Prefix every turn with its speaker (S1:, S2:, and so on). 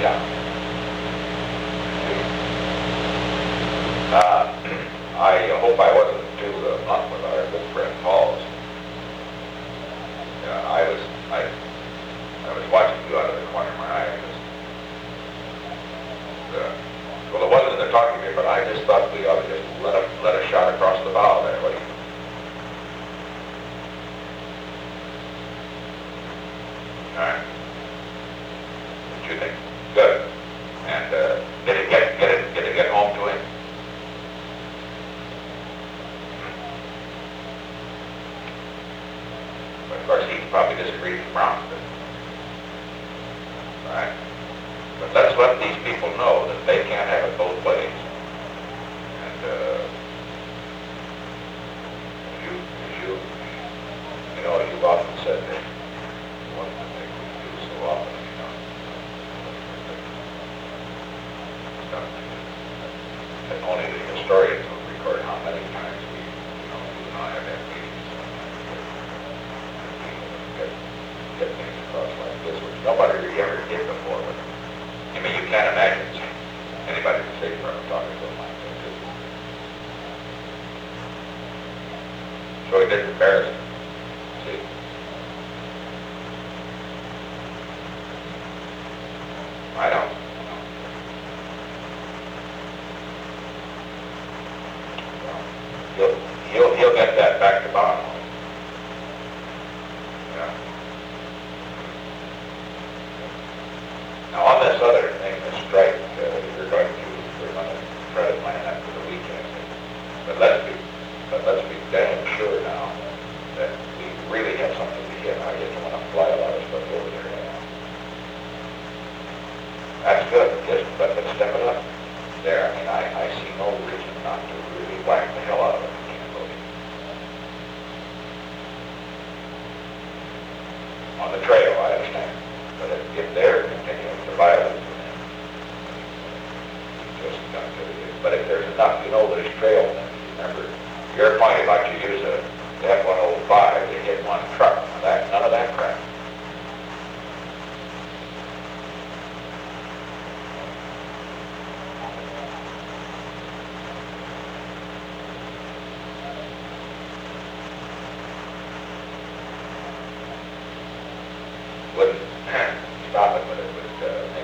S1: Yeah. Uh, I hope I wasn't too blunt with our good friend Paul's. I was watching you out of the corner of my eye. Well, it wasn't that they're talking to me, but I just thought we ought to just let a shot across the bow there. What do you? All right. What do you think? Good. And get home to him. But of course, he probably disagreed with Brown. All right. But let's let these people know that they can't have it both ways. And as you've often said that one of the things we do so often, that only the historians will record how many times you and I have had meetings and get things across like this, which nobody really ever did before. But, I mean, you can't imagine anybody can say for talking to them like this. So he did comparison. See? I know. He'll get that back to bottom. Yeah. Now on this other thing, the strike, we're going to try to plan that for the weekend. But let's be damn sure now that we really have something to hit. I just want to fly a lot of stuff over there now. That's good. Just but step it up there. I mean, I see no reason not to really whack the hell out of it. On the trail, I understand. But if they're continuing to violate, just got to. But if there's enough, there's trail. Remember, your point about you use a F-105 to hit one truck. None of that crap. Wouldn't stop it, but it would